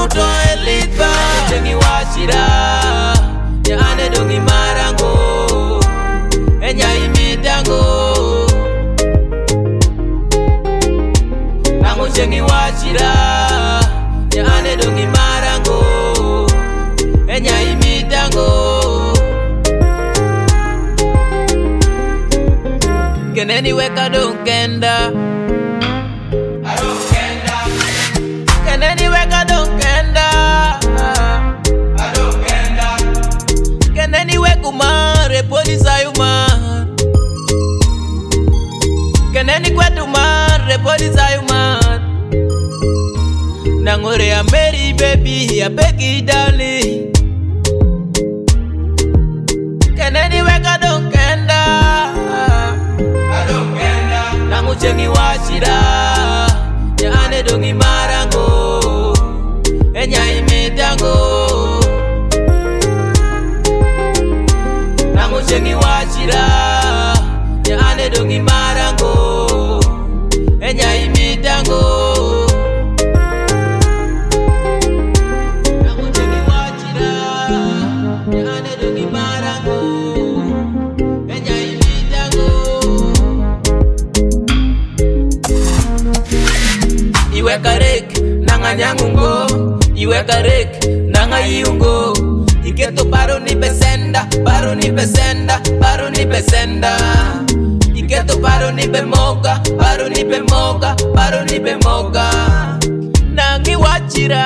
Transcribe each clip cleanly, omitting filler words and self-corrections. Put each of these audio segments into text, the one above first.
to elitba Chengi washira Ya ane dongi marango Enya imitango Nango chengi washira Ya ane dongi marango Enya imitango Keneni weka don't kenda I don't kenda Keneni weka don't kenda I don't kenda Keneni weku mare police ayuma Keneni kwetu mare police ayuma Nangore ya Mary baby ya Peggy darling Keneni weka don't kenda Chengi washira Ya ane dongi marango Enya imitango Nango chengi washira Ya ane dongi marango Enya imitango Nango chengi washira Ya ane dongi marango Iwe karek nanga nyangungo Iwe karek nanga iungo Iketo paro ni besenda Paro ni besenda Paro ni besenda Iketo paro ni bemoga Paro ni bemoga Paro ni bemoga Nangi wachira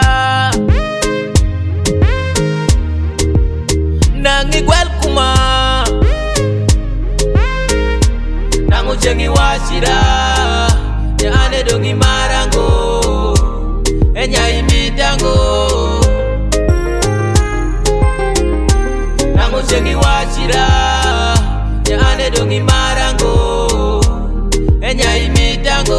Nangi gwel kuma Nango chengi wachira Ya ane dongi marango Enya imitango Nango chengi wachira Ya ane dongi marango Enya imitango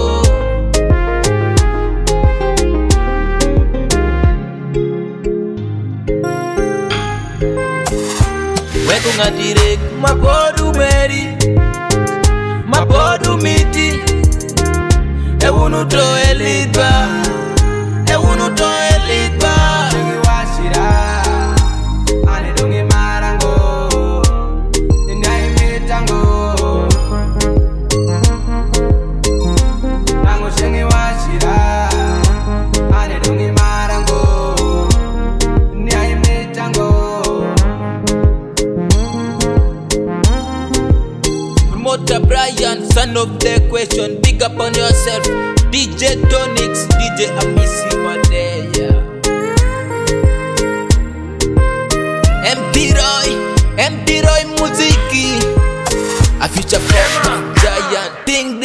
Weku ngadirek mapodu meri Mapodu miti Ewunu to elitba Ewunu to elitba Chengi washira Ane dongi marango Enya imitango Nango chengi washira Ane dongi marango Enya imitango Promoter Brian, son of the question. Big up on yourself. DJ Tonix, DJ Amisi Madeya. MP Roy Muziki. A future from Giant Thing.